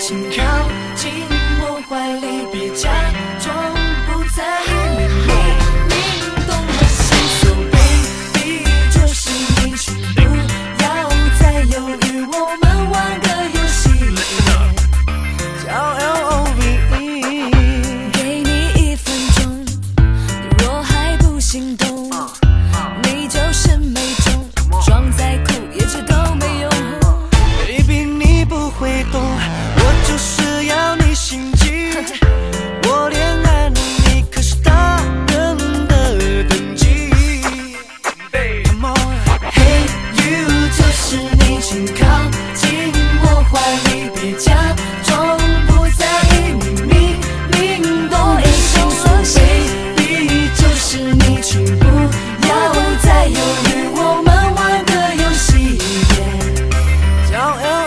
请靠近我怀里，别假装不在意，明懂我心，所以 baby 就是你，请不要再犹豫，我们玩个游戏，叫 LOVE， 给你1分钟，你若还不心动，你就是没中，装再酷也知道没用。Baby 你不会懂，我就是要你心急，我恋爱了你可是大人的等级。Come on， Hey you 就是你，请靠近我怀里，别假装不在意，明懂我心，所以 baby 就是你，请不要再犹豫，我们玩个游戏，叫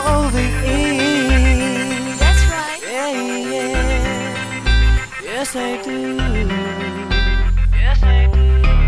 LOVE。That's right. Yeah, yeah. Yes I do. Yes I do.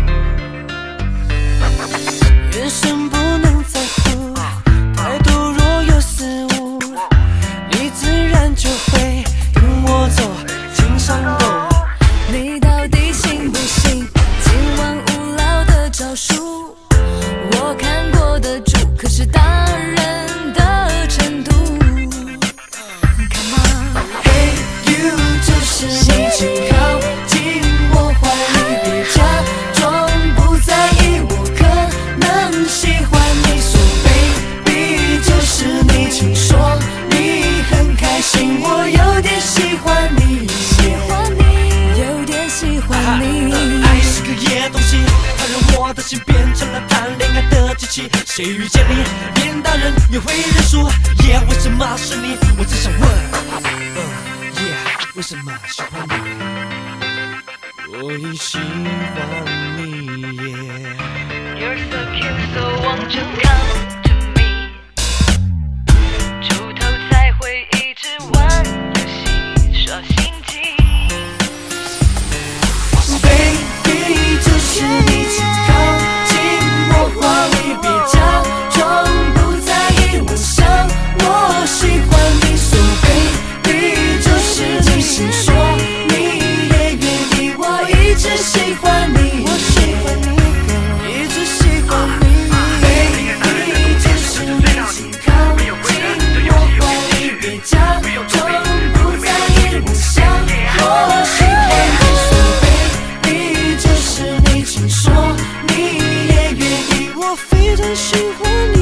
眼神不能在乎，态度若有失误，你自然就会跟我走进山洞。你到底信不信今晚无聊的招数？我看过的主可是大人的程度。Come on， Hey you 就是你，请靠近我怀里，别假装不在意，我可能喜欢你，所以 baby 就是你，请说你很开心，我有点喜欢你，有点喜欢你。爱是个野东西，它让我的心变成了谈恋爱的机器。谁遇见你，连大人也会认输。Yeah， 为什么是你？我只想问，Yeah， 为什么喜欢你？我已喜欢你 ，Yeah。You're so cute, so won't you come to me？ 出头才会一直玩游戏，耍心机。Baby 就是你，请靠近我怀里，别假装不在意，我想我喜欢你，所以 baby 就是你，请说你也愿意，我一直喜欢你，我喜欢你，一直喜欢你。Baby 就是你，请靠近我怀里，别假装不在意，我想我喜欢你，所以 baby 就是你，请说你也愿意，我非常喜欢你。